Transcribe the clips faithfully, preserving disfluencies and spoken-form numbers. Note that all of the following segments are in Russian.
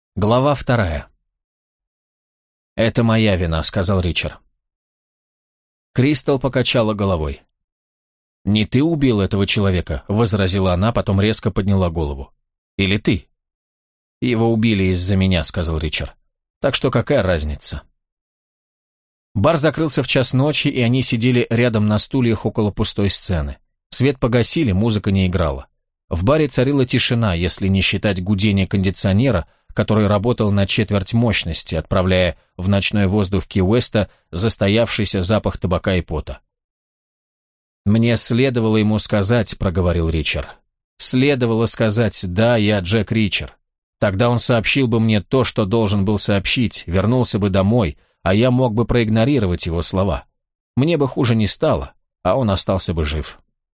Глава вторая. «Это моя вина», — сказал Ричард. Кристал покачала головой. «Не ты убил этого человека», — возразила она, потом резко подняла голову. «Или ты?» «Его убили из-за меня», — сказал Ричард. «Так что какая разница?» Бар закрылся в час ночи, и они сидели рядом на стульях около пустой сцены. Свет погасили, музыка не играла. В баре царила тишина, если не считать гудения кондиционера, который работал на четверть мощности, отправляя в ночной воздух Ки-Уэста застоявшийся запах табака и пота. «Мне следовало ему сказать», — проговорил Ричард. «Следовало сказать, да, я Джек Ричард. Тогда он сообщил бы мне то, что должен был сообщить, вернулся бы домой, а я мог бы проигнорировать его слова. Мне бы хуже не стало, а он остался бы жив».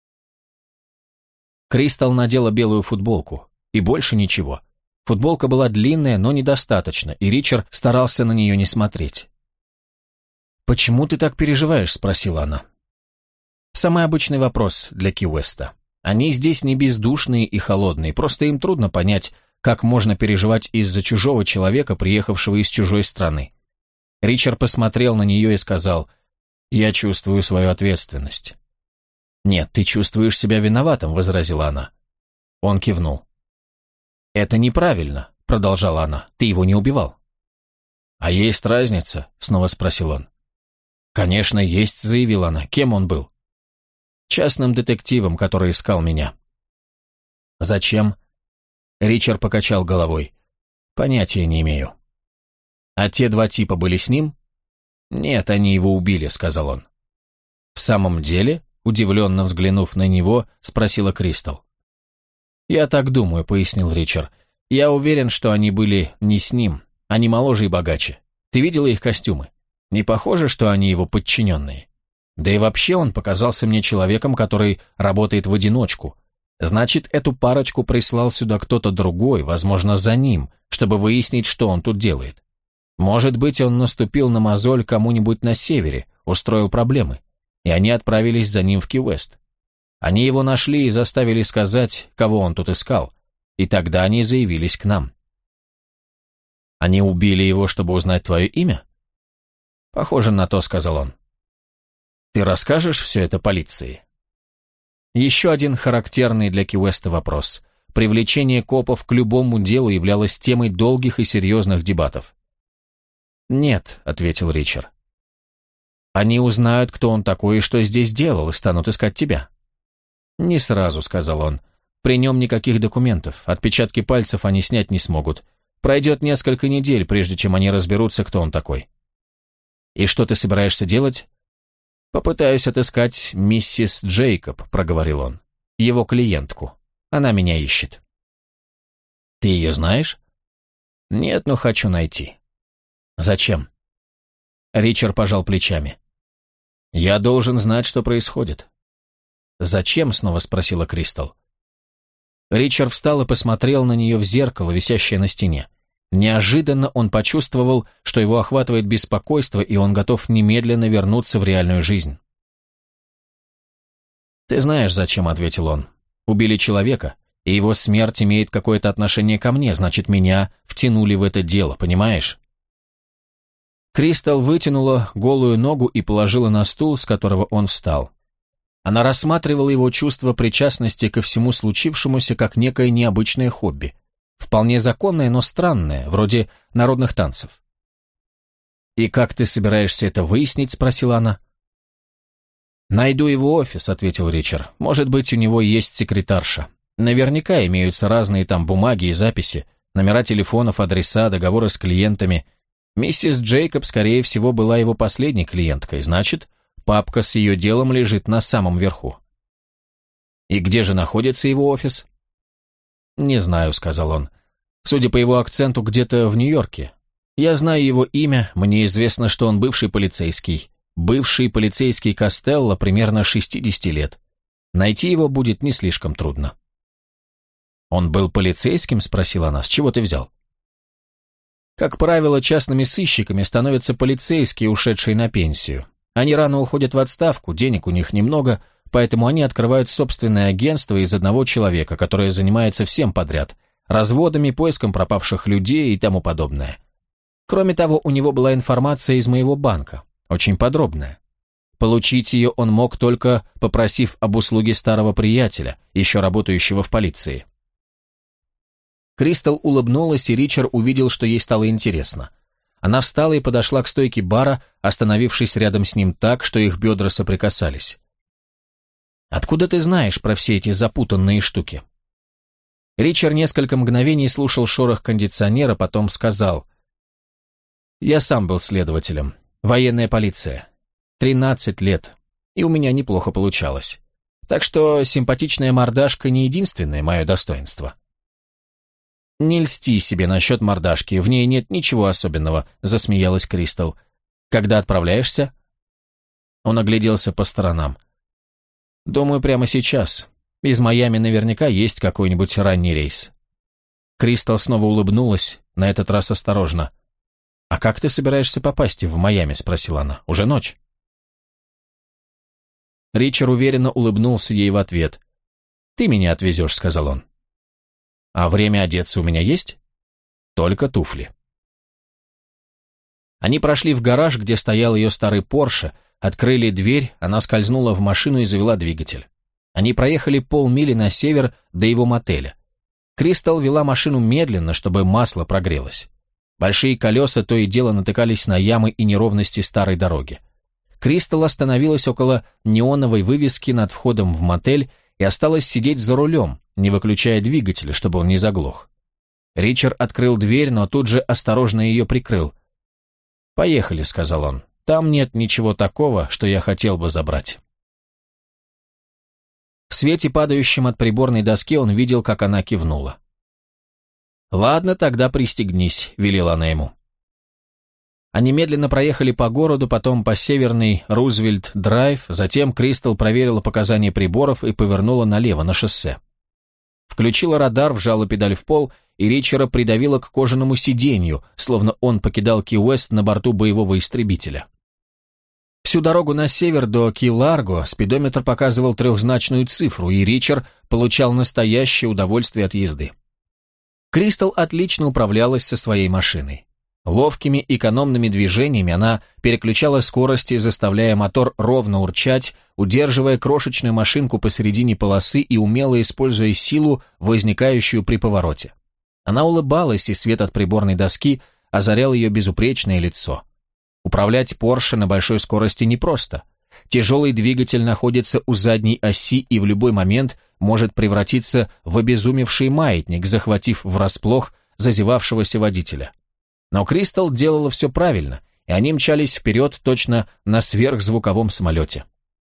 Кристал надела белую футболку, и больше ничего. Футболка была длинная, но недостаточно, и Ричард старался на нее не смотреть. «Почему ты так переживаешь?» — спросила она. Самый обычный вопрос для Ки-Уэста. Они здесь не бездушные и холодные, просто им трудно понять, как можно переживать из-за чужого человека, приехавшего из чужой страны. Ричард посмотрел на нее и сказал: «Я чувствую свою ответственность». «Нет, ты чувствуешь себя виноватым», — возразила она. Он кивнул. «Это неправильно», — продолжала она, — «ты его не убивал». «А есть разница?» — снова спросил он. «Конечно, есть», — заявила она. «Кем он был?» «Частным детективом, который искал меня». «Зачем?» Ричард покачал головой. «Понятия не имею». «А те два типа были с ним?» «Нет, они его убили», — сказал он. «В самом деле?» — удивленно взглянув на него, спросила Кристал. «Я так думаю», — пояснил Ричард. «Я уверен, что они были не с ним. Они моложе и богаче. Ты видела их костюмы? Не похоже, что они его подчиненные? Да и вообще он показался мне человеком, который работает в одиночку. Значит, эту парочку прислал сюда кто-то другой, возможно, за ним, чтобы выяснить, что он тут делает. Может быть, он наступил на мозоль кому-нибудь на севере, устроил проблемы, и они отправились за ним в Ки-Уэст. Они его нашли и заставили сказать, кого он тут искал, и тогда они заявились к нам». «Они убили его, чтобы узнать твое имя?» «Похоже на то», — сказал он. «Ты расскажешь все это полиции?» Еще один характерный для Ки-Уэста вопрос. Привлечение копов к любому делу являлось темой долгих и серьезных дебатов. «Нет», — ответил Ричард. «Они узнают, кто он такой и что здесь делал, и станут искать тебя». «Не сразу», — сказал он. «При нем никаких документов, отпечатки пальцев они снять не смогут. Пройдет несколько недель, прежде чем они разберутся, кто он такой». «И что ты собираешься делать?» «Попытаюсь отыскать миссис Джейкоб», — проговорил он. «Его клиентку. Она меня ищет». «Ты ее знаешь?» «Нет, но хочу найти». «Зачем?» Ричард пожал плечами. «Я должен знать, что происходит». «Зачем?» — снова спросила Кристал. Ричард встал и посмотрел на нее в зеркало, висящее на стене. Неожиданно он почувствовал, что его охватывает беспокойство, и он готов немедленно вернуться в реальную жизнь. «Ты знаешь, зачем», — ответил он. «Убили человека, и его смерть имеет какое-то отношение ко мне, значит, меня втянули в это дело, понимаешь?» Кристал вытянула голую ногу и положила на стул, с которого он встал. Она рассматривала его чувство причастности ко всему случившемуся как некое необычное хобби. Вполне законное, но странное, вроде народных танцев. «И как ты собираешься это выяснить?» — спросила она. «Найду его офис», — ответил Ричард. «Может быть, у него есть секретарша. Наверняка имеются разные там бумаги и записи, номера телефонов, адреса, договоры с клиентами. Миссис Джейкоб, скорее всего, была его последней клиенткой, значит, папка с ее делом лежит на самом верху». «И где же находится его офис?» «Не знаю», — сказал он. «Судя по его акценту, где-то в Нью-Йорке. Я знаю его имя, мне известно, что он бывший полицейский. Бывший полицейский Костелло, примерно шестьдесят лет. Найти его будет не слишком трудно». «Он был полицейским?» — спросила она. «С чего ты взял?» «Как правило, частными сыщиками становятся полицейские, ушедшие на пенсию. Они рано уходят в отставку, денег у них немного, поэтому они открывают собственное агентство из одного человека, которое занимается всем подряд, разводами, поиском пропавших людей и тому подобное. Кроме того, у него была информация из моего банка, очень подробная. Получить ее он мог только попросив об услуге старого приятеля, еще работающего в полиции. Кристал улыбнулась, и Ричард увидел, что ей стало интересно. Она встала и подошла к стойке бара, остановившись рядом с ним так, что их бедра соприкасались. «Откуда ты знаешь про все эти запутанные штуки?» Ричард несколько мгновений слушал шорох кондиционера, потом сказал: «Я сам был следователем. Военная полиция. Тринадцать лет. И у меня неплохо получалось. Так что симпатичная мордашка не единственное мое достоинство». «Не льсти себе насчет мордашки, в ней нет ничего особенного», — засмеялась Кристал. «Когда отправляешься?» Он огляделся по сторонам. «Думаю, прямо сейчас. Из Майами наверняка есть какой-нибудь ранний рейс». Кристал снова улыбнулась, на этот раз осторожно. «А как ты собираешься попасть в Майами?» — спросила она. «Уже ночь». Ричард уверенно улыбнулся ей в ответ. «Ты меня отвезешь», — сказал он. «А время одеться у меня есть?» «Только туфли». Они прошли в гараж, где стоял ее старый Порше, открыли дверь, она скользнула в машину и завела двигатель. Они проехали полмили на север до его мотеля. Кристал вела машину медленно, чтобы масло прогрелось. Большие колеса то и дело натыкались на ямы и неровности старой дороги. Кристал остановилась около неоновой вывески над входом в мотель и осталась сидеть за рулем, не выключая двигателя, чтобы он не заглох. Ричард открыл дверь, но тут же осторожно ее прикрыл. «Поехали», — сказал он. «Там нет ничего такого, что я хотел бы забрать». В свете, падающем от приборной доски, он видел, как она кивнула. «Ладно, тогда пристегнись», — велела она ему. Они медленно проехали по городу, потом по северной Рузвельт-драйв, затем Кристал проверила показания приборов и повернула налево, на шоссе. Включила радар, вжала педаль в пол, и Ричарда придавила к кожаному сиденью, словно он покидал Ки-Уэст на борту боевого истребителя. Всю дорогу на север до Ки-Ларго спидометр показывал трехзначную цифру, и Ричард получал настоящее удовольствие от езды. Кристал отлично управлялась со своей машиной. Ловкими экономными движениями она переключала скорости, заставляя мотор ровно урчать, удерживая крошечную машинку посередине полосы и умело используя силу, возникающую при повороте. Она улыбалась, и свет от приборной доски озарял ее безупречное лицо. Управлять Порше на большой скорости непросто. Тяжелый двигатель находится у задней оси и в любой момент может превратиться в обезумевший маятник, захватив врасплох зазевавшегося водителя. Но Кристал делала все правильно, и они мчались вперед точно на сверхзвуковом самолете.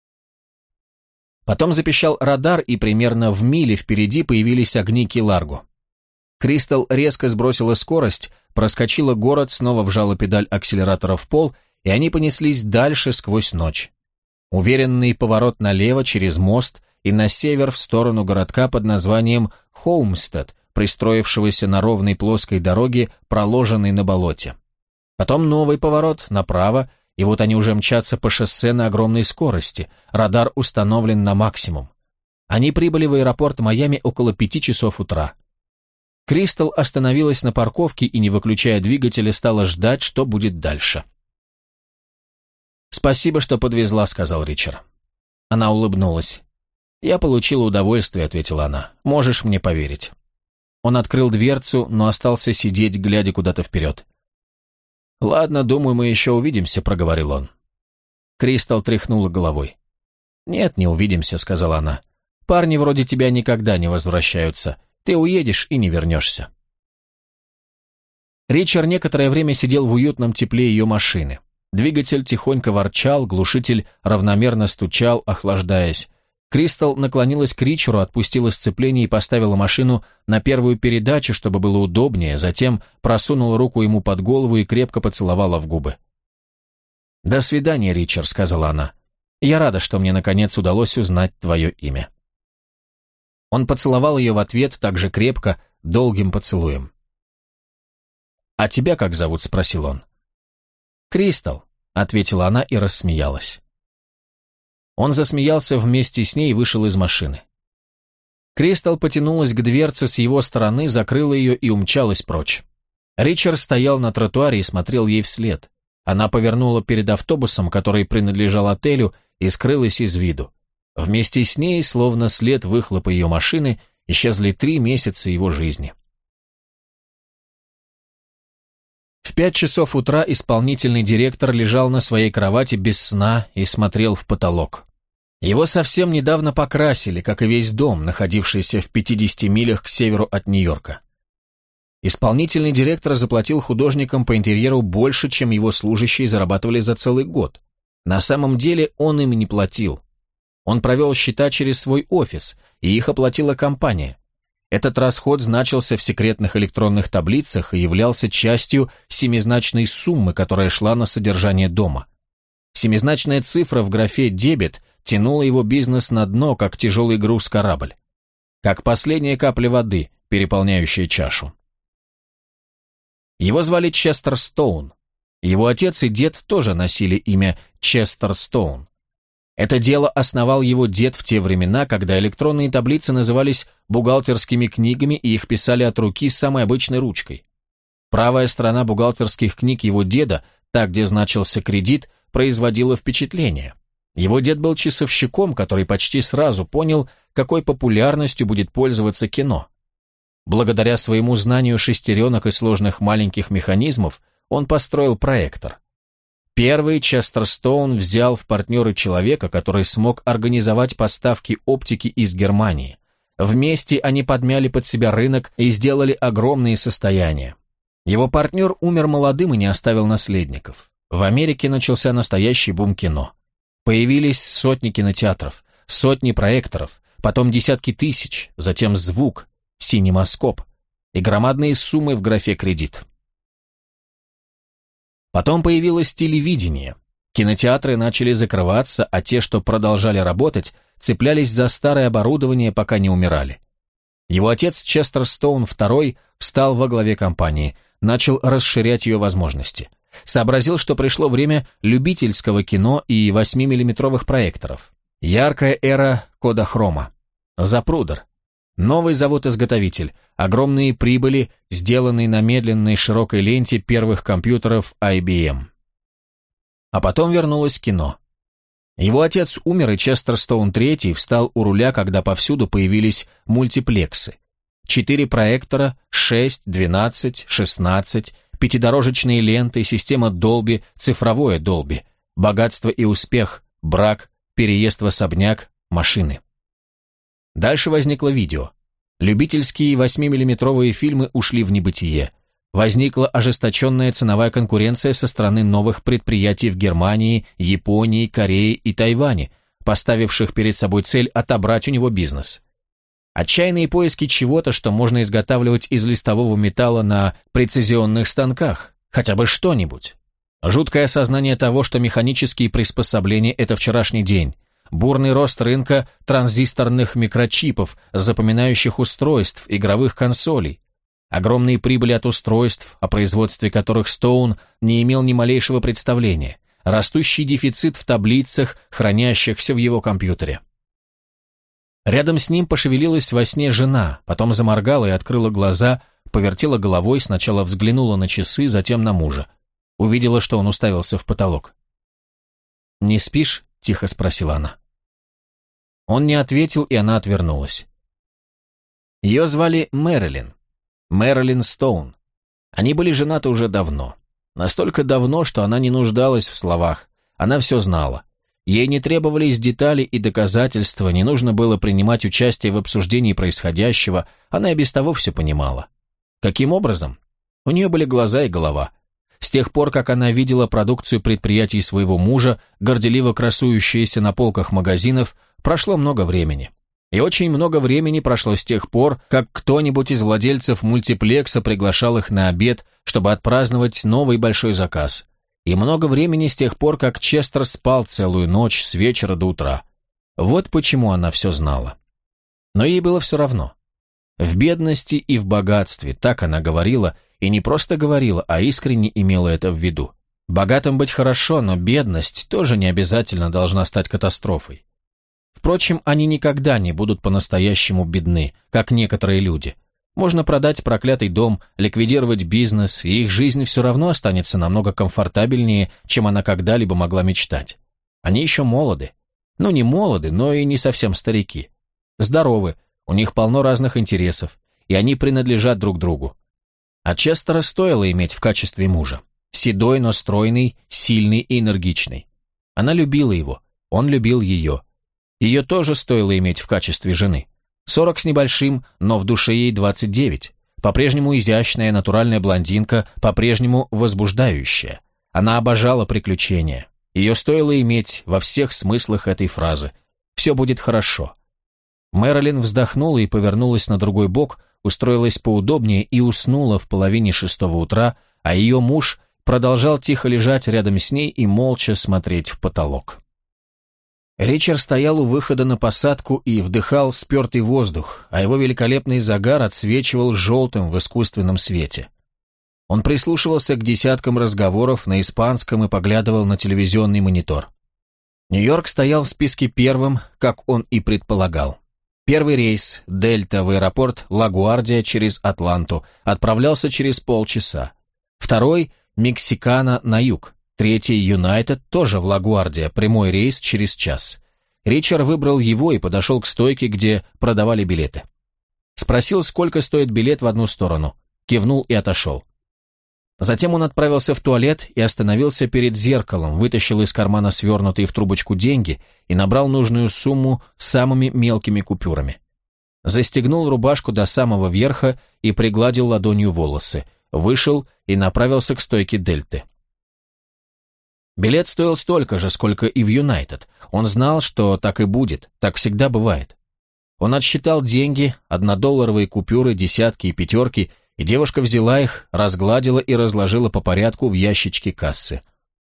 Потом запищал радар, и примерно в миле впереди появились огни Ки-Ларго. Кристал резко сбросила скорость, проскочила город, снова вжала педаль акселератора в пол, и они понеслись дальше сквозь ночь. Уверенный поворот налево через мост и на север в сторону городка под названием Хоумстед, пристроившегося на ровной плоской дороге, проложенной на болоте. Потом новый поворот направо, и вот они уже мчатся по шоссе на огромной скорости, радар установлен на максимум. Они прибыли в аэропорт Майами около пяти часов утра. Кристал остановилась на парковке и, не выключая двигателя, стала ждать, что будет дальше. «Спасибо, что подвезла», — сказал Ричард. Она улыбнулась. «Я получила удовольствие», — ответила она. «Можешь мне поверить». Он открыл дверцу, но остался сидеть, глядя куда-то вперед. «Ладно, думаю, мы еще увидимся», — проговорил он. Кристал тряхнула головой. «Нет, не увидимся», — сказала она. «Парни вроде тебя никогда не возвращаются. Ты уедешь и не вернешься». Ричард некоторое время сидел в уютном тепле ее машины. Двигатель тихонько ворчал, глушитель равномерно стучал, охлаждаясь. Кристал наклонилась к Ричарду, отпустила сцепление и поставила машину на первую передачу, чтобы было удобнее, затем просунула руку ему под голову и крепко поцеловала в губы. «До свидания, Ричард», — сказала она. «Я рада, что мне наконец удалось узнать твое имя». Он поцеловал ее в ответ так же крепко, долгим поцелуем. «А тебя как зовут?» — спросил он. «Кристал», — ответила она и рассмеялась. Он засмеялся вместе с ней и вышел из машины. Кристал потянулась к дверце с его стороны, закрыла ее и умчалась прочь. Ричард стоял на тротуаре и смотрел ей вслед. Она повернула перед автобусом, который принадлежал отелю, и скрылась из виду. Вместе с ней, словно след выхлопа ее машины, исчезли три месяца его жизни. В пять часов утра исполнительный директор лежал на своей кровати без сна и смотрел в потолок. Его совсем недавно покрасили, как и весь дом, находившийся в пятидесяти милях к северу от Нью-Йорка. Исполнительный директор заплатил художникам по интерьеру больше, чем его служащие зарабатывали за целый год. На самом деле он им не платил. Он провел счета через свой офис, и их оплатила компания. Этот расход значился в секретных электронных таблицах и являлся частью семизначной суммы, которая шла на содержание дома. Семизначная цифра в графе «дебет» тянула его бизнес на дно, как тяжелый груз корабль. Как последняя капля воды, переполняющая чашу. Его звали Честер Стоун. Его отец и дед тоже носили имя Честер Стоун. Это дело основал его дед в те времена, когда электронные таблицы назывались бухгалтерскими книгами и их писали от руки с самой обычной ручкой. Правая сторона бухгалтерских книг его деда, та, где значился кредит, производила впечатление. Его дед был часовщиком, который почти сразу понял, какой популярностью будет пользоваться кино. Благодаря своему знанию шестеренок и сложных маленьких механизмов он построил проектор. Первый Честер Стоун взял в партнеры человека, который смог организовать поставки оптики из Германии. Вместе они подмяли под себя рынок и сделали огромные состояния. Его партнер умер молодым и не оставил наследников. В Америке начался настоящий бум кино. Появились сотни кинотеатров, сотни проекторов, потом десятки тысяч, затем звук, синемаскоп и громадные суммы в графе «кредит». Потом появилось телевидение. Кинотеатры начали закрываться, а те, что продолжали работать, цеплялись за старое оборудование, пока не умирали. Его отец Честер Стоун второй встал во главе компании, начал расширять ее возможности. Сообразил, что пришло время любительского кино и восьмимиллиметровых проекторов. Яркая эра кодахрома. Запрудер. Новый завод-изготовитель, огромные прибыли, сделанные на медленной широкой ленте первых компьютеров ай би эм. А потом вернулось кино. Его отец умер, и Честер Стоун третий встал у руля, когда повсюду появились мультиплексы. Четыре проектора, шесть, двенадцать, шестнадцать, пятидорожечные ленты, система Долби, цифровое Долби, богатство и успех, брак, переезд в особняк, машины. Дальше возникло видео. Любительские восьмимиллиметровые фильмы ушли в небытие. Возникла ожесточенная ценовая конкуренция со стороны новых предприятий в Германии, Японии, Корее и Тайване, поставивших перед собой цель отобрать у него бизнес. Отчаянные поиски чего-то, что можно изготавливать из листового металла на прецизионных станках, хотя бы что-нибудь. Жуткое осознание того, что механические приспособления – это вчерашний день. Бурный рост рынка транзисторных микрочипов, запоминающих устройств, игровых консолей. Огромные прибыли от устройств, о производстве которых Стоун не имел ни малейшего представления. Растущий дефицит в таблицах, хранящихся в его компьютере. Рядом с ним пошевелилась во сне жена, потом заморгала и открыла глаза, повертела головой, сначала взглянула на часы, затем на мужа. Увидела, что он уставился в потолок. «Не спишь?» – тихо спросила она. Он не ответил, и она отвернулась. Ее звали Мэрилин. Мэрилин Стоун. Они были женаты уже давно. Настолько давно, что она не нуждалась в словах. Она все знала. Ей не требовались детали и доказательства, не нужно было принимать участие в обсуждении происходящего, она и без того все понимала. Каким образом? У нее были глаза и голова. С тех пор, как она видела продукцию предприятий своего мужа, горделиво красующиеся на полках магазинов, прошло много времени. И очень много времени прошло с тех пор, как кто-нибудь из владельцев мультиплекса приглашал их на обед, чтобы отпраздновать новый большой заказ. И много времени с тех пор, как Честер спал целую ночь с вечера до утра. Вот почему она все знала. Но ей было все равно. В бедности и в богатстве, так она говорила, и не просто говорила, а искренне имела это в виду. Богатым быть хорошо, но бедность тоже не обязательно должна стать катастрофой. Впрочем, они никогда не будут по-настоящему бедны, как некоторые люди. Можно продать проклятый дом, ликвидировать бизнес, и их жизнь все равно останется намного комфортабельнее, чем она когда-либо могла мечтать. Они еще молоды. Ну, не молоды, но и не совсем старики. Здоровы, у них полно разных интересов, и они принадлежат друг другу. А Честера стоило иметь в качестве мужа. Седой, но стройный, сильный и энергичный. Она любила его, он любил ее. Ее тоже стоило иметь в качестве жены. Сорок с небольшим, но в душе ей двадцать девять. По-прежнему изящная, натуральная блондинка, по-прежнему возбуждающая. Она обожала приключения. Ее стоило иметь во всех смыслах этой фразы. «Все будет хорошо». Мэрилин вздохнула и повернулась на другой бок, устроилась поудобнее и уснула в половине шестого утра, а ее муж продолжал тихо лежать рядом с ней и молча смотреть в потолок. Ричард стоял у выхода на посадку и вдыхал спертый воздух, а его великолепный загар отсвечивал желтым в искусственном свете. Он прислушивался к десяткам разговоров на испанском и поглядывал на телевизионный монитор. Нью-Йорк стоял в списке первым, как он и предполагал. Первый рейс «Дельта» в аэропорт Ла-Гуардия через Атланту отправлялся через полчаса. Второй – «Мексикана» на юг. Третий «Юнайтед» тоже в Ла-Гуардия, прямой рейс через час. Ричард выбрал его и подошел к стойке, где продавали билеты. Спросил, сколько стоит билет в одну сторону. Кивнул и отошел. Затем он отправился в туалет и остановился перед зеркалом, вытащил из кармана свернутые в трубочку деньги и набрал нужную сумму самыми мелкими купюрами. Застегнул рубашку до самого верха и пригладил ладонью волосы, вышел и направился к стойке «Дельты». Билет стоил столько же, сколько и в «Юнайтед». Он знал, что так и будет, так всегда бывает. Он отсчитал деньги, однодолларовые купюры, десятки и пятерки, и девушка взяла их, разгладила и разложила по порядку в ящичке кассы.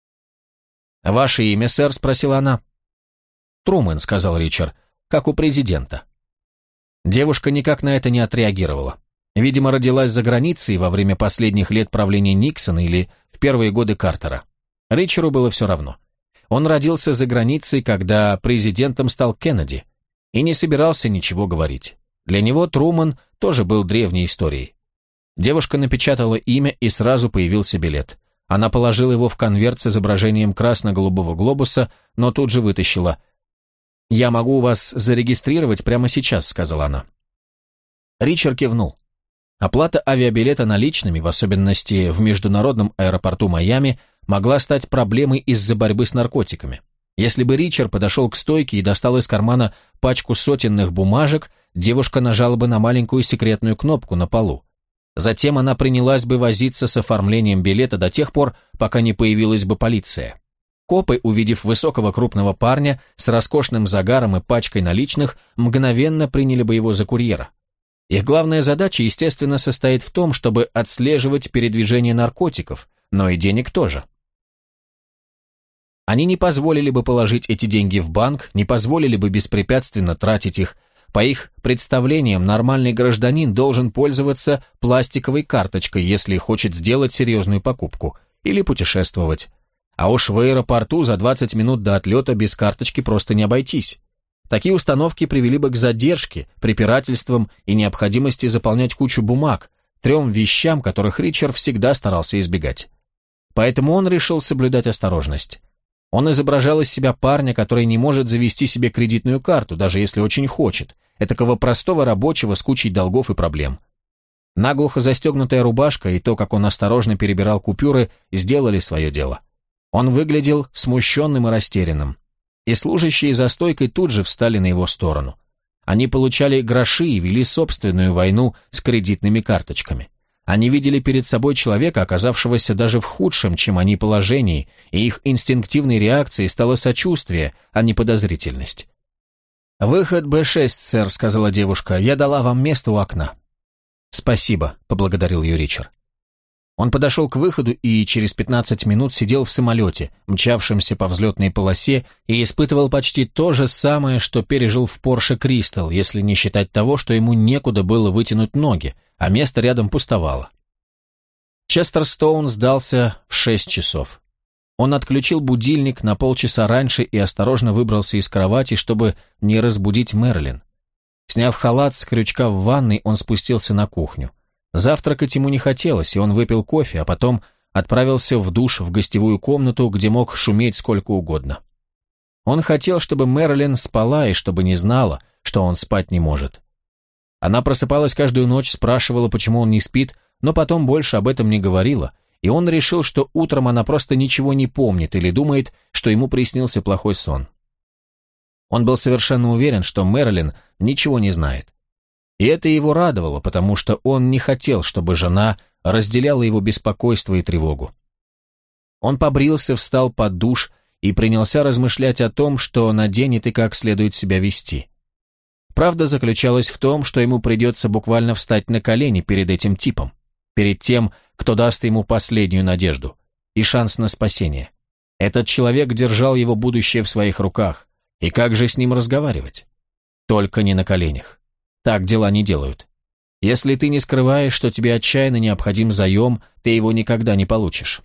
«Ваше имя, сэр?» — спросила она. «Трумэн», — сказал Ричард, — «как у президента». Девушка никак на это не отреагировала. Видимо, родилась за границей во время последних лет правления Никсона или в первые годы Картера. Ричарду было все равно. Он родился за границей, когда президентом стал Кеннеди, и не собирался ничего говорить. Для него Трумэн тоже был древней историей. Девушка напечатала имя, и сразу появился билет. Она положила его в конверт с изображением красно-голубого глобуса, но тут же вытащила. «Я могу вас зарегистрировать прямо сейчас», — сказала она. Ричард кивнул. Оплата авиабилета наличными, в особенности в международном аэропорту Майами, могла стать проблемой из-за борьбы с наркотиками. Если бы Ричард подошел к стойке и достал из кармана пачку сотенных бумажек, девушка нажала бы на маленькую секретную кнопку на полу. Затем она принялась бы возиться с оформлением билета до тех пор, пока не появилась бы полиция. Копы, увидев высокого крупного парня с роскошным загаром и пачкой наличных, мгновенно приняли бы его за курьера. Их главная задача, естественно, состоит в том, чтобы отслеживать передвижение наркотиков, но и денег тоже. Они не позволили бы положить эти деньги в банк, не позволили бы беспрепятственно тратить их. По их представлениям, нормальный гражданин должен пользоваться пластиковой карточкой, если хочет сделать серьезную покупку, или путешествовать. А уж в аэропорту за двадцать минут до отлета без карточки просто не обойтись. Такие установки привели бы к задержке, препирательствам и необходимости заполнять кучу бумаг, трем вещам, которых Ричард всегда старался избегать. Поэтому он решил соблюдать осторожность. Он изображал из себя парня, который не может завести себе кредитную карту, даже если очень хочет, этакого простого рабочего с кучей долгов и проблем. Наглухо застегнутая рубашка и то, как он осторожно перебирал купюры, сделали свое дело. Он выглядел смущенным и растерянным. И служащие за стойкой тут же встали на его сторону. Они получали гроши и вели собственную войну с кредитными карточками. Они видели перед собой человека, оказавшегося даже в худшем, чем они, положении, и их инстинктивной реакцией стало сочувствие, а не подозрительность. «Выход Бэ шесть, сэр», — сказала девушка, — «я дала вам место у окна». «Спасибо», — поблагодарил ее Ричард. Он подошел к выходу и через пятнадцать минут сидел в самолете, мчавшемся по взлетной полосе, и испытывал почти то же самое, что пережил в Порше Кристал, если не считать того, что ему некуда было вытянуть ноги, а место рядом пустовало. Честер Стоун сдался в шесть часов. Он отключил будильник на полчаса раньше и осторожно выбрался из кровати, чтобы не разбудить Мэрилин. Сняв халат с крючка в ванной, он спустился на кухню. Завтракать ему не хотелось, и он выпил кофе, а потом отправился в душ в гостевую комнату, где мог шуметь сколько угодно. Он хотел, чтобы Мэрилин спала и чтобы не знала, что он спать не может. Она просыпалась каждую ночь, спрашивала, почему он не спит, но потом больше об этом не говорила, и он решил, что утром она просто ничего не помнит или думает, что ему приснился плохой сон. Он был совершенно уверен, что Мэрилин ничего не знает. И это его радовало, потому что он не хотел, чтобы жена разделяла его беспокойство и тревогу. Он побрился, встал под душ и принялся размышлять о том, что наденет и как следует себя вести. Правда заключалась в том, что ему придется буквально встать на колени перед этим типом, перед тем, кто даст ему последнюю надежду и шанс на спасение. Этот человек держал его будущее в своих руках, и как же с ним разговаривать? Только не на коленях. Так дела не делают. Если ты не скрываешь, что тебе отчаянно необходим заем, ты его никогда не получишь.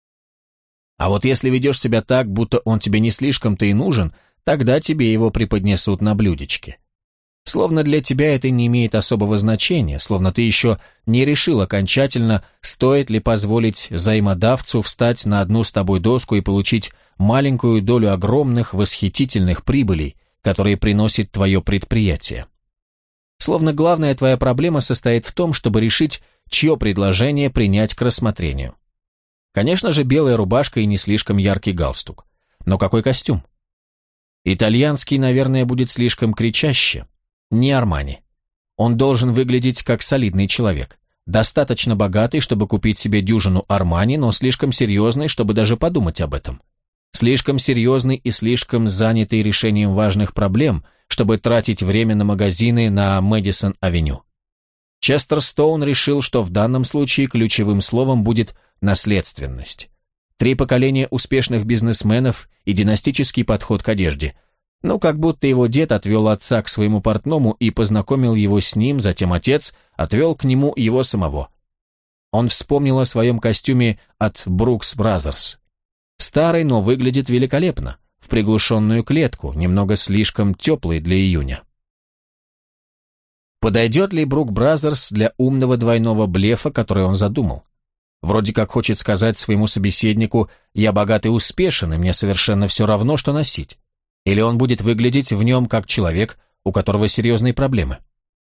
А вот если ведешь себя так, будто он тебе не слишком-то и нужен, тогда тебе его преподнесут на блюдечке. Словно для тебя это не имеет особого значения, словно ты еще не решил окончательно, стоит ли позволить взаимодавцу встать на одну с тобой доску и получить маленькую долю огромных восхитительных прибылей, которые приносит твое предприятие. Словно главная твоя проблема состоит в том, чтобы решить, чье предложение принять к рассмотрению. Конечно же, белая рубашка и не слишком яркий галстук. Но какой костюм? Итальянский, наверное, будет слишком кричаще. Не Армани. Он должен выглядеть как солидный человек. Достаточно богатый, чтобы купить себе дюжину Армани, но слишком серьезный, чтобы даже подумать об этом. Слишком серьезный и слишком занятый решением важных проблем, чтобы тратить время на магазины на Мэдисон-авеню. Честер Стоун решил, что в данном случае ключевым словом будет наследственность. Три поколения успешных бизнесменов и династический подход к одежде. Ну, как будто его дед отвел отца к своему портному и познакомил его с ним, затем отец отвел к нему его самого. Он вспомнил о своем костюме от Brooks Brothers. Старый, но выглядит великолепно, в приглушенную клетку, немного слишком теплый для июня. Подойдет ли Брук Бразерс для умного двойного блефа, который он задумал? Вроде как хочет сказать своему собеседнику «я богат и успешен, и мне совершенно все равно, что носить». Или он будет выглядеть в нем как человек, у которого серьезные проблемы?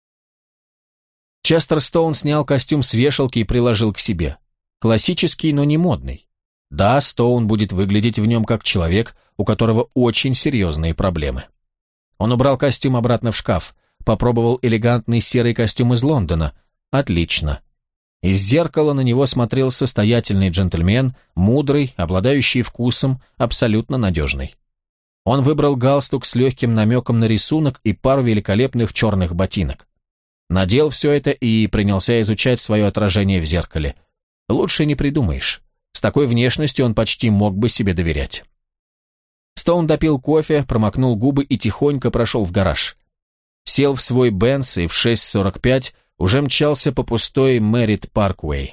Честер Стоун снял костюм с вешалки и приложил к себе. Классический, но не модный. Да, Стоун будет выглядеть в нем как человек, у которого очень серьезные проблемы. Он убрал костюм обратно в шкаф, попробовал элегантный серый костюм из Лондона. Отлично. Из зеркала на него смотрел состоятельный джентльмен, мудрый, обладающий вкусом, абсолютно надежный. Он выбрал галстук с легким намеком на рисунок и пару великолепных черных ботинок. Надел все это и принялся изучать свое отражение в зеркале. Лучше не придумаешь. С такой внешностью он почти мог бы себе доверять. Стоун допил кофе, промокнул губы и тихонько прошел в гараж. Сел в свой Бенц и в шесть сорок пять уже мчался по пустой Мэрит Парквей.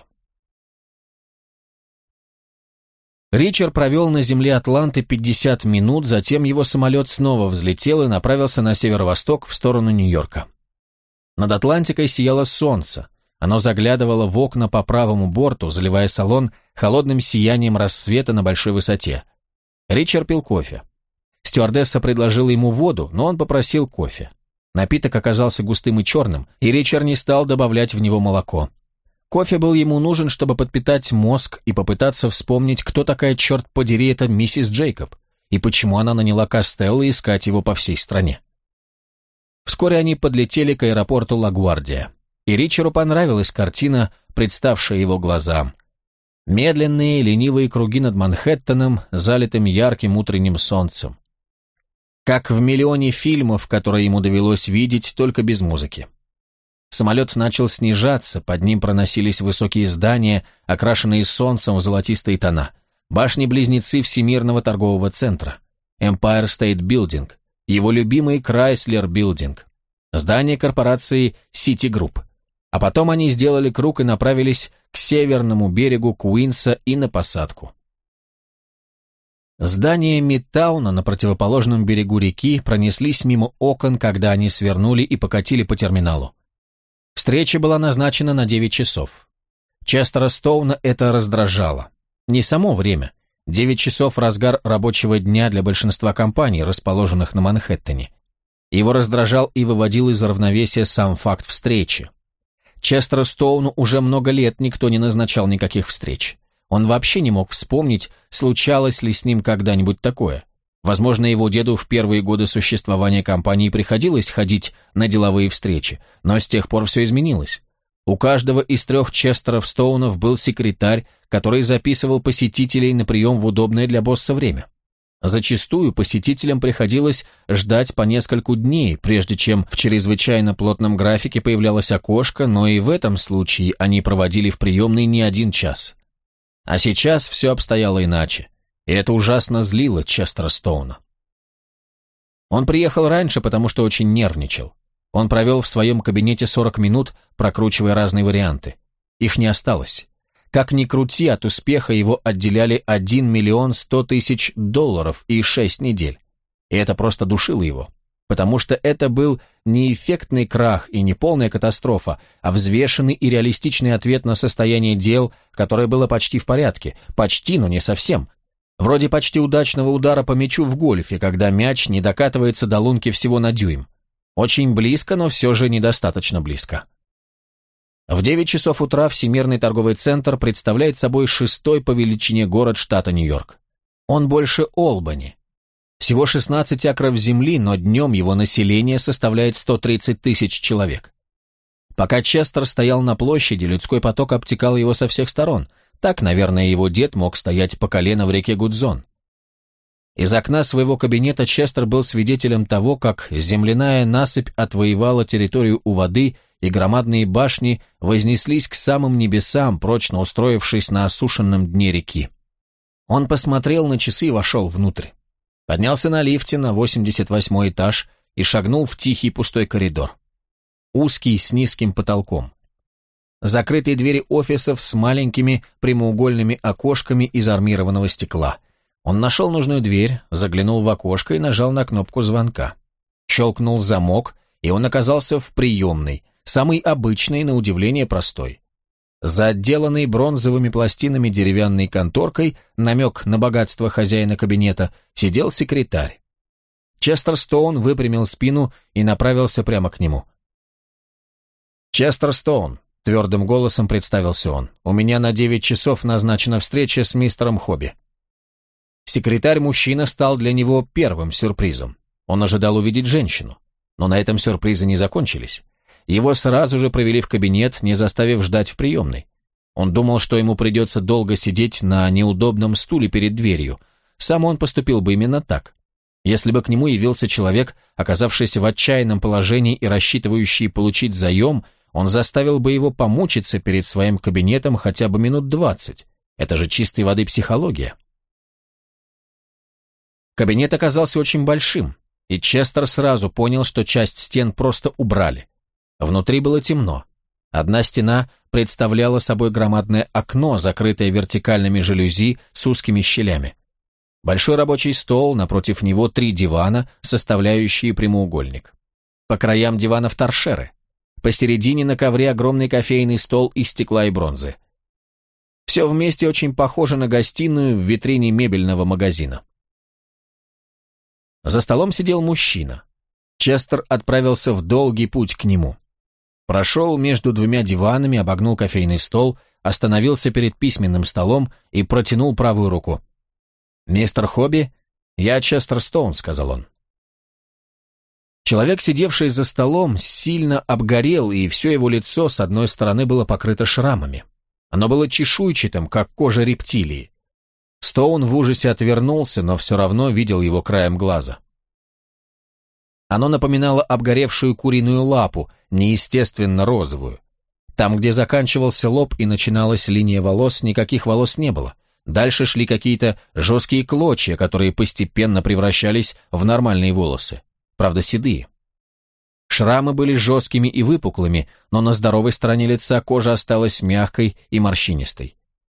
Ричард провел на земле Атланты пятьдесят минут, затем его самолет снова взлетел и направился на северо-восток в сторону Нью-Йорка. Над Атлантикой сияло солнце. Оно заглядывало в окна по правому борту, заливая салон холодным сиянием рассвета на большой высоте. Ричард пил кофе. Стюардесса предложила ему воду, но он попросил кофе. Напиток оказался густым и черным, и Ричард не стал добавлять в него молоко. Кофе был ему нужен, чтобы подпитать мозг и попытаться вспомнить, кто такая, черт подери, эта миссис Джейкоб, и почему она наняла Костелло искать его по всей стране. Вскоре они подлетели к аэропорту Лагуардия, и Ричарду понравилась картина, представшая его глазам. Медленные, ленивые круги над Манхэттеном, залитым ярким утренним солнцем. Как в миллионе фильмов, которые ему довелось видеть, только без музыки. Самолет начал снижаться, под ним проносились высокие здания, окрашенные солнцем в золотистые тона, башни-близнецы Всемирного торгового центра, Empire State Building, его любимый Chrysler Building, здание корпорации Citigroup. А потом они сделали круг и направились к северному берегу Куинса и на посадку. Здания Мидтауна на противоположном берегу реки пронеслись мимо окон, когда они свернули и покатили по терминалу. Встреча была назначена на девять часов. Честера Стоуна это раздражало. Не само время. девять часов – разгар рабочего дня для большинства компаний, расположенных на Манхэттене. Его раздражал и выводил из равновесия сам факт встречи. Честеру Стоуну уже много лет никто не назначал никаких встреч. Он вообще не мог вспомнить, случалось ли с ним когда-нибудь такое. Возможно, его деду в первые годы существования компании приходилось ходить на деловые встречи, но с тех пор все изменилось. У каждого из трех Честеров Стоунов был секретарь, который записывал посетителей на прием в удобное для босса время. Зачастую посетителям приходилось ждать по нескольку дней, прежде чем в чрезвычайно плотном графике появлялось окошко, но и в этом случае они проводили в приемной не один час. А сейчас все обстояло иначе, и это ужасно злило Честера Стоуна. Он приехал раньше, потому что очень нервничал. Он провел в своем кабинете сорок минут, прокручивая разные варианты. Их не осталось. Как ни крути, от успеха его отделяли один миллион сто тысяч долларов и шесть недель. И это просто душило его, потому что это был не эффектный крах и не полная катастрофа, а взвешенный и реалистичный ответ на состояние дел, которое было почти в порядке, почти, но не совсем. Вроде почти удачного удара по мячу в гольфе, когда мяч не докатывается до лунки всего на дюйм. Очень близко, но все же недостаточно близко. В девять часов утра Всемирный торговый центр представляет собой шестой по величине город штата Нью-Йорк. Он больше Олбани. Всего шестнадцать акров земли, но днем его население составляет сто тридцать тысяч человек. Пока Честер стоял на площади, людской поток обтекал его со всех сторон. Так, наверное, его дед мог стоять по колено в реке Гудзон. Из окна своего кабинета Честер был свидетелем того, как земляная насыпь отвоевала территорию у воды, и громадные башни вознеслись к самым небесам, прочно устроившись на осушенном дне реки. Он посмотрел на часы и вошел внутрь. Поднялся на лифте на восемьдесят восьмой этаж и шагнул в тихий пустой коридор. Узкий, с низким потолком. Закрытые двери офисов с маленькими прямоугольными окошками из армированного стекла. Он нашел нужную дверь, заглянул в окошко и нажал на кнопку звонка. Щелкнул замок, и он оказался в приемной, самый обычный, на удивление простой. За отделанной бронзовыми пластинами деревянной конторкой, намек на богатство хозяина кабинета, сидел секретарь. Честер Стоун выпрямил спину и направился прямо к нему. «Честер Стоун», — твердым голосом представился он, — «у меня на девять часов назначена встреча с мистером Хобби». Секретарь-мужчина стал для него первым сюрпризом. Он ожидал увидеть женщину. Но на этом сюрпризы не закончились. Его сразу же провели в кабинет, не заставив ждать в приемной. Он думал, что ему придется долго сидеть на неудобном стуле перед дверью. Сам он поступил бы именно так. Если бы к нему явился человек, оказавшийся в отчаянном положении и рассчитывающий получить заем, он заставил бы его помучиться перед своим кабинетом хотя бы минут двадцать. Это же чистой воды психология. Кабинет оказался очень большим, и Честер сразу понял, что часть стен просто убрали. Внутри было темно. Одна стена представляла собой громадное окно, закрытое вертикальными жалюзи с узкими щелями. Большой рабочий стол, напротив него три дивана, составляющие прямоугольник. По краям диванов торшеры. Посередине на ковре огромный кофейный стол из стекла и бронзы. Все вместе очень похоже на гостиную в витрине мебельного магазина. За столом сидел мужчина. Честер отправился в долгий путь к нему. Прошел между двумя диванами, обогнул кофейный стол, остановился перед письменным столом и протянул правую руку. «Мистер Хобби, я Честер Стоун», — сказал он. Человек, сидевший за столом, сильно обгорел, и все его лицо с одной стороны было покрыто шрамами. Оно было чешуйчатым, как кожа рептилии. Стоун в ужасе отвернулся, но все равно видел его краем глаза. Оно напоминало обгоревшую куриную лапу, неестественно розовую. Там, где заканчивался лоб и начиналась линия волос, никаких волос не было. Дальше шли какие-то жесткие клочья, которые постепенно превращались в нормальные волосы. Правда, седые. Шрамы были жесткими и выпуклыми, но на здоровой стороне лица кожа осталась мягкой и морщинистой.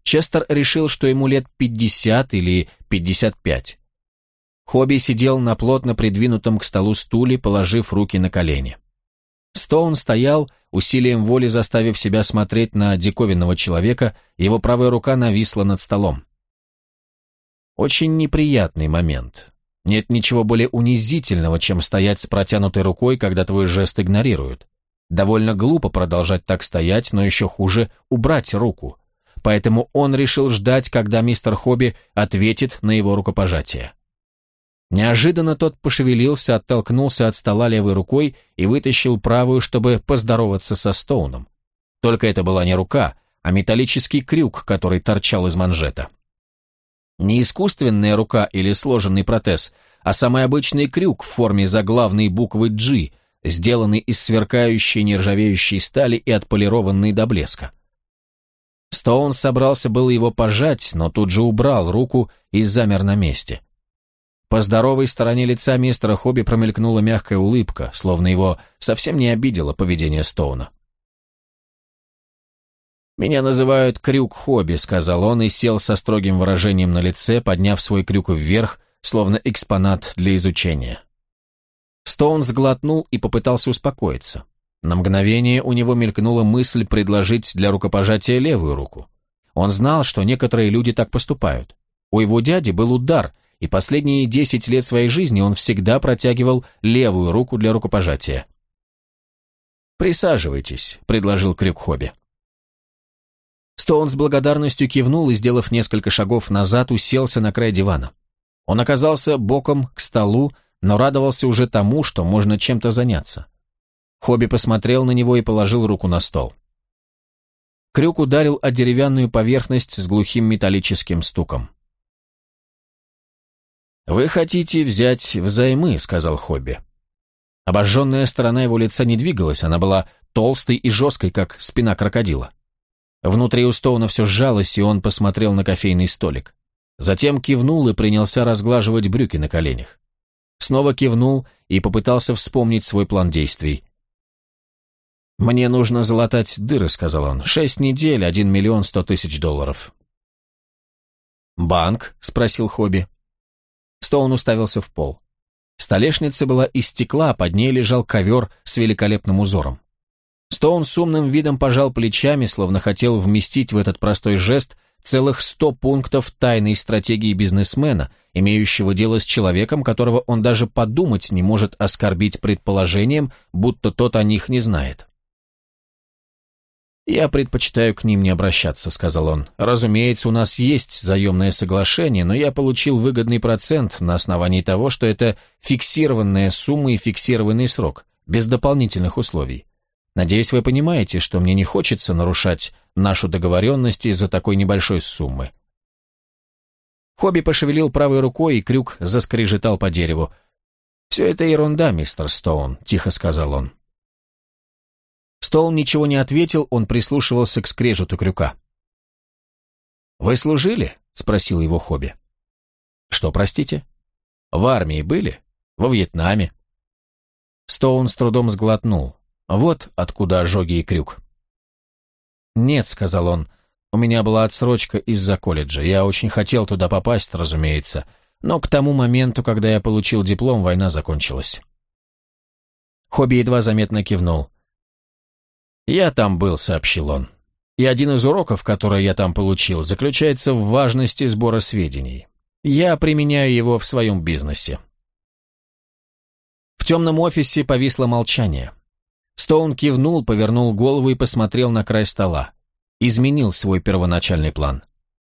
Честер решил, что ему лет пятьдесят или пятьдесят пять. Хобби сидел на плотно придвинутом к столу стуле, положив руки на колени. Стоун стоял, усилием воли заставив себя смотреть на диковинного человека, его правая рука нависла над столом. Очень неприятный момент. Нет ничего более унизительного, чем стоять с протянутой рукой, когда твой жест игнорируют. Довольно глупо продолжать так стоять, но еще хуже убрать руку. Поэтому он решил ждать, когда мистер Хобби ответит на его рукопожатие. Неожиданно тот пошевелился, оттолкнулся от стола левой рукой и вытащил правую, чтобы поздороваться со Стоуном. Только это была не рука, а металлический крюк, который торчал из манжета. Не искусственная рука или сложенный протез, а самый обычный крюк в форме заглавной буквы «G», сделанный из сверкающей нержавеющей стали и отполированный до блеска. Стоун собрался было его пожать, но тут же убрал руку и замер на месте. По здоровой стороне лица мистера Хобби промелькнула мягкая улыбка, словно его совсем не обидело поведение Стоуна. «Меня называют Крюк Хобби», — сказал он и сел со строгим выражением на лице, подняв свой крюк вверх, словно экспонат для изучения. Стоун сглотнул и попытался успокоиться. На мгновение у него мелькнула мысль предложить для рукопожатия левую руку. Он знал, что некоторые люди так поступают. У его дяди был удар, и последние десять лет своей жизни он всегда протягивал левую руку для рукопожатия. «Присаживайтесь», — предложил Крюк Хобби. Стоун с благодарностью кивнул и, сделав несколько шагов назад, уселся на край дивана. Он оказался боком к столу, но радовался уже тому, что можно чем-то заняться. Хобби посмотрел на него и положил руку на стол. Крюк ударил о деревянную поверхность с глухим металлическим стуком. «Вы хотите взять взаймы», — сказал Хобби. Обожженная сторона его лица не двигалась, она была толстой и жесткой, как спина крокодила. Внутри у Стоуна все сжалось, и он посмотрел на кофейный столик. Затем кивнул и принялся разглаживать брюки на коленях. Снова кивнул и попытался вспомнить свой план действий. «Мне нужно залатать дыры», — сказал он. «Шесть недель, один миллион сто тысяч долларов». «Банк?» — спросил Хобби. Стоун уставился в пол. Столешница была из стекла, под ней лежал ковер с великолепным узором. Стоун с умным видом пожал плечами, словно хотел вместить в этот простой жест целых сто пунктов тайной стратегии бизнесмена, имеющего дело с человеком, которого он даже подумать не может оскорбить предположением, будто тот о них не знает. «Я предпочитаю к ним не обращаться», — сказал он. «Разумеется, у нас есть заемное соглашение, но я получил выгодный процент на основании того, что это фиксированная сумма и фиксированный срок, без дополнительных условий. Надеюсь, вы понимаете, что мне не хочется нарушать нашу договоренность из-за такой небольшой суммы». Хобби пошевелил правой рукой, и крюк заскрежетал по дереву. «Все это ерунда, мистер Стоун», — тихо сказал он. Стоун ничего не ответил, он прислушивался к скрежету крюка. «Вы служили?» — спросил его Хобби. «Что, простите?» «В армии были? Во Вьетнаме?» Стоун с трудом сглотнул. Вот откуда ожоги и крюк. «Нет», — сказал он, — «у меня была отсрочка из-за колледжа. Я очень хотел туда попасть, разумеется, но к тому моменту, когда я получил диплом, война закончилась». Хобби едва заметно кивнул. «Я там был», — сообщил он. «И один из уроков, который я там получил, заключается в важности сбора сведений. Я применяю его в своем бизнесе». В темном офисе повисло молчание. Стоун кивнул, повернул голову и посмотрел на край стола. Изменил свой первоначальный план.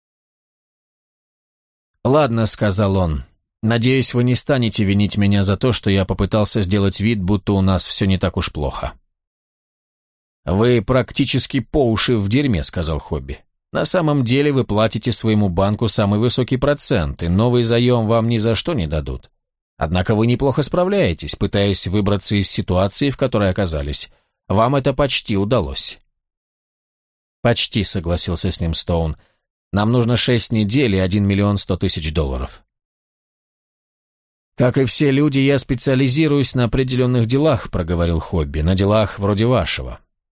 «Ладно», — сказал он, — «надеюсь, вы не станете винить меня за то, что я попытался сделать вид, будто у нас все не так уж плохо». «Вы практически по уши в дерьме», — сказал Хобби. «На самом деле вы платите своему банку самый высокий процент, и новый заем вам ни за что не дадут. Однако вы неплохо справляетесь, пытаясь выбраться из ситуации, в которой оказались. Вам это почти удалось». «Почти», — согласился с ним Стоун. «Нам нужно шесть недель и один миллион сто тысяч долларов». «Как и все люди, я специализируюсь на определенных делах», — проговорил Хобби, — «на делах вроде вашего.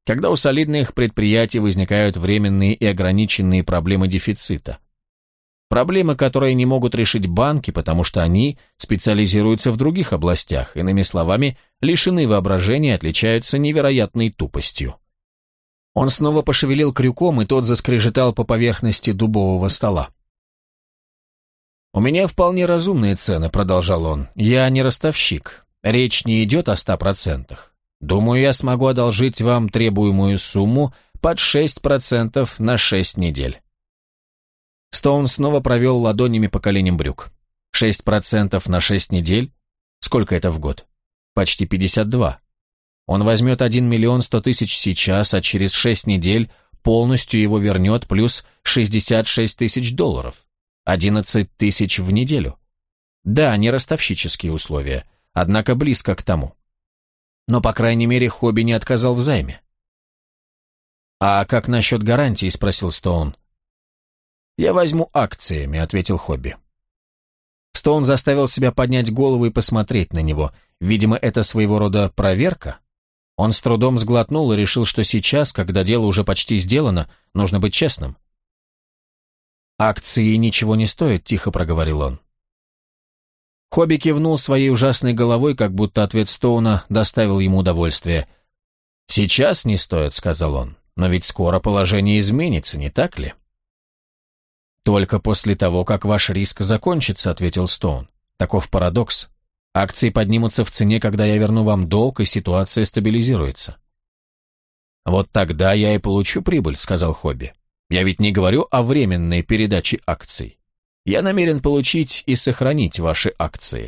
когда у солидных предприятий возникают временные и ограниченные проблемы дефицита. Проблемы, которые не могут решить банки, потому что они специализируются в других областях, иными словами, лишены воображения и отличаются невероятной тупостью. Он снова пошевелил крюком, и тот заскрежетал по поверхности дубового стола. «У меня вполне разумные цены», — продолжал он. «Я не ростовщик. Речь не идет о ста процентах. Думаю, я смогу одолжить вам требуемую сумму под шесть процентов на шесть недель». Стоун снова провел ладонями по коленям брюк. Шесть процентов на шесть недель? Сколько это в год? Почти пятьдесят два. Он возьмет один миллион сто тысяч сейчас, а через шесть недель полностью его вернет плюс шестьдесят шесть тысяч долларов. одиннадцать тысяч в неделю. Да, не ростовщические условия, однако близко к тому. Но, по крайней мере, Хобби не отказал в займе. «А как насчет гарантии?» – спросил Стоун. «Я возьму акциями», – ответил Хобби. Стоун заставил себя поднять голову и посмотреть на него. Видимо, это своего рода проверка. Он с трудом сглотнул и решил, что сейчас, когда дело уже почти сделано, нужно быть честным. «Акции ничего не стоят», – тихо проговорил он. Хобби кивнул своей ужасной головой, как будто ответ Стоуна доставил ему удовольствие. «Сейчас не стоит», — сказал он, — «но ведь скоро положение изменится, не так ли?» «Только после того, как ваш риск закончится», — ответил Стоун. «Таков парадокс. Акции поднимутся в цене, когда я верну вам долг, и ситуация стабилизируется». «Вот тогда я и получу прибыль», — сказал Хобби. «Я ведь не говорю о временной передаче акций. Я намерен получить и сохранить ваши акции».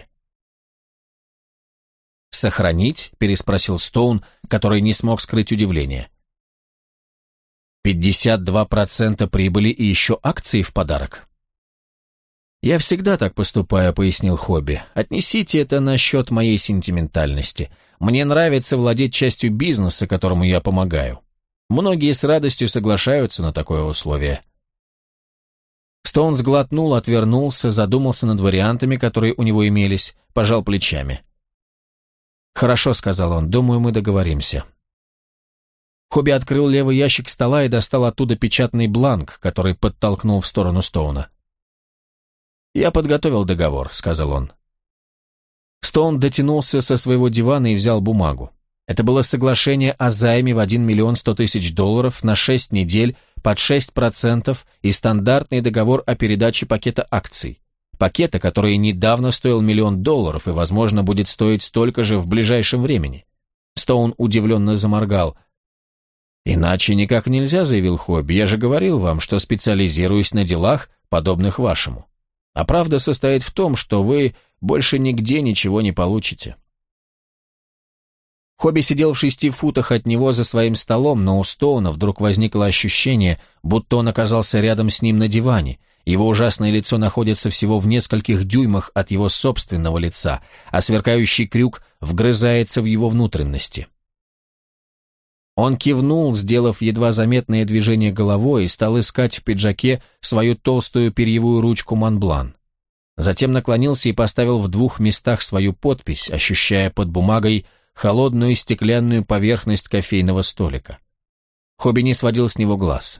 «Сохранить?» – переспросил Стоун, который не смог скрыть удивление. «пятьдесят два процента прибыли и еще акции в подарок?» «Я всегда так поступаю», – пояснил Хобби. «Отнесите это на счет моей сентиментальности. Мне нравится владеть частью бизнеса, которому я помогаю. Многие с радостью соглашаются на такое условие». Стоун сглотнул, отвернулся, задумался над вариантами, которые у него имелись, пожал плечами. «Хорошо», — сказал он, — «думаю, мы договоримся». Хобби открыл левый ящик стола и достал оттуда печатный бланк, который подтолкнул в сторону Стоуна. «Я подготовил договор», — сказал он. Стоун дотянулся со своего дивана и взял бумагу. Это было соглашение о займе в один миллион сто тысяч долларов на шесть недель под шесть процентов и стандартный договор о передаче пакета акций. Пакета, который недавно стоил миллион долларов и, возможно, будет стоить столько же в ближайшем времени. Стоун удивленно заморгал. «Иначе никак нельзя», — заявил Хобби. «Я же говорил вам, что специализируюсь на делах, подобных вашему. А правда состоит в том, что вы больше нигде ничего не получите». Хобби сидел в шести футах от него за своим столом, но у Стоуна вдруг возникло ощущение, будто он оказался рядом с ним на диване. Его ужасное лицо находится всего в нескольких дюймах от его собственного лица, а сверкающий крюк вгрызается в его внутренности. Он кивнул, сделав едва заметное движение головой, и стал искать в пиджаке свою толстую перьевую ручку Монблан. Затем наклонился и поставил в двух местах свою подпись, ощущая под бумагой холодную стеклянную поверхность кофейного столика. Хобби не сводил с него глаз.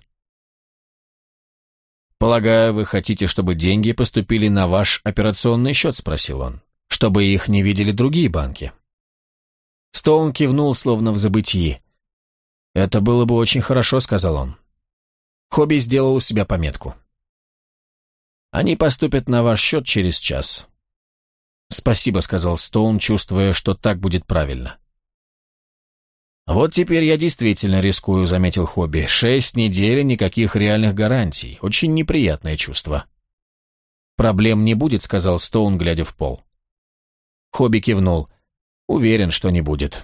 «Полагаю, вы хотите, чтобы деньги поступили на ваш операционный счет?» – спросил он. «Чтобы их не видели другие банки». Стоун кивнул, словно в забытии. «Это было бы очень хорошо», – сказал он. Хобби сделал у себя пометку. «Они поступят на ваш счет через час». «Спасибо», — сказал Стоун, чувствуя, что так будет правильно. «Вот теперь я действительно рискую», — заметил Хобби. «Шесть недель, никаких реальных гарантий. Очень неприятное чувство». «Проблем не будет», — сказал Стоун, глядя в пол. Хобби кивнул. «Уверен, что не будет».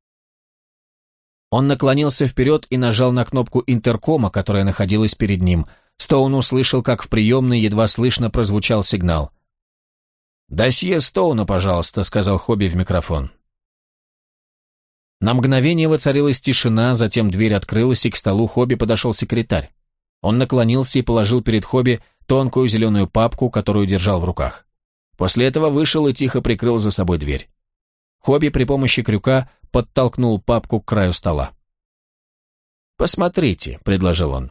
Он наклонился вперед и нажал на кнопку интеркома, которая находилась перед ним. Стоун услышал, как в приемной едва слышно прозвучал сигнал. «Досье Стоуна, пожалуйста», — сказал Хобби в микрофон. На мгновение воцарилась тишина, затем дверь открылась, и к столу Хобби подошел секретарь. Он наклонился и положил перед Хобби тонкую зеленую папку, которую держал в руках. После этого вышел и тихо прикрыл за собой дверь. Хобби при помощи крюка подтолкнул папку к краю стола. «Посмотрите», — предложил он.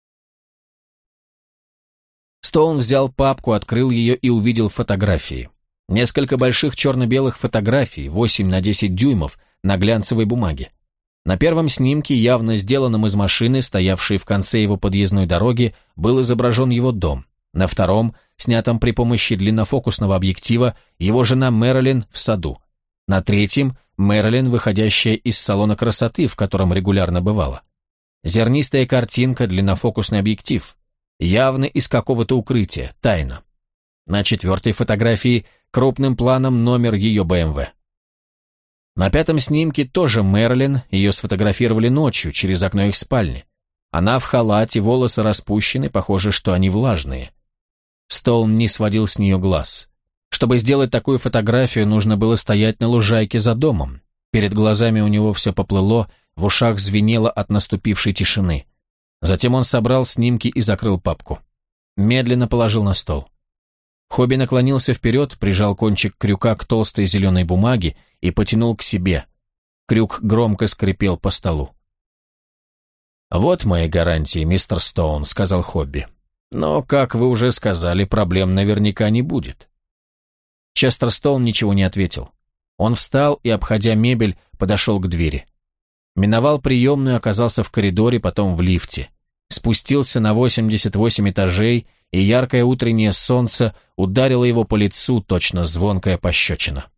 Стоун взял папку, открыл ее и увидел фотографии. Несколько больших черно-белых фотографий, восемь на десять дюймов, на глянцевой бумаге. На первом снимке, явно сделанном из машины, стоявшей в конце его подъездной дороги, был изображен его дом. На втором, снятом при помощи длиннофокусного объектива, его жена Мэрилин в саду. На третьем, Мэрилин, выходящая из салона красоты, в котором регулярно бывала. Зернистая картинка, длиннофокусный объектив. Явно из какого-то укрытия, тайна. На четвертой фотографии крупным планом номер ее бэ эм вэ. На пятом снимке тоже Мэрилин, ее сфотографировали ночью, через окно их спальни. Она в халате, волосы распущены, похоже, что они влажные. Стоун не сводил с нее глаз. Чтобы сделать такую фотографию, нужно было стоять на лужайке за домом. Перед глазами у него все поплыло, в ушах звенело от наступившей тишины. Затем он собрал снимки и закрыл папку. Медленно положил на стол. Хобби наклонился вперед, прижал кончик крюка к толстой зеленой бумаге и потянул к себе. Крюк громко скрипел по столу. «Вот мои гарантии, мистер Стоун», — сказал Хобби. «Но, как вы уже сказали, проблем наверняка не будет». Честер Стоун ничего не ответил. Он встал и, обходя мебель, подошел к двери. Миновал приемную, оказался в коридоре, потом в лифте. Спустился на восемьдесят восемь этажей, и яркое утреннее солнце ударило его по лицу, точно звонкая пощечина.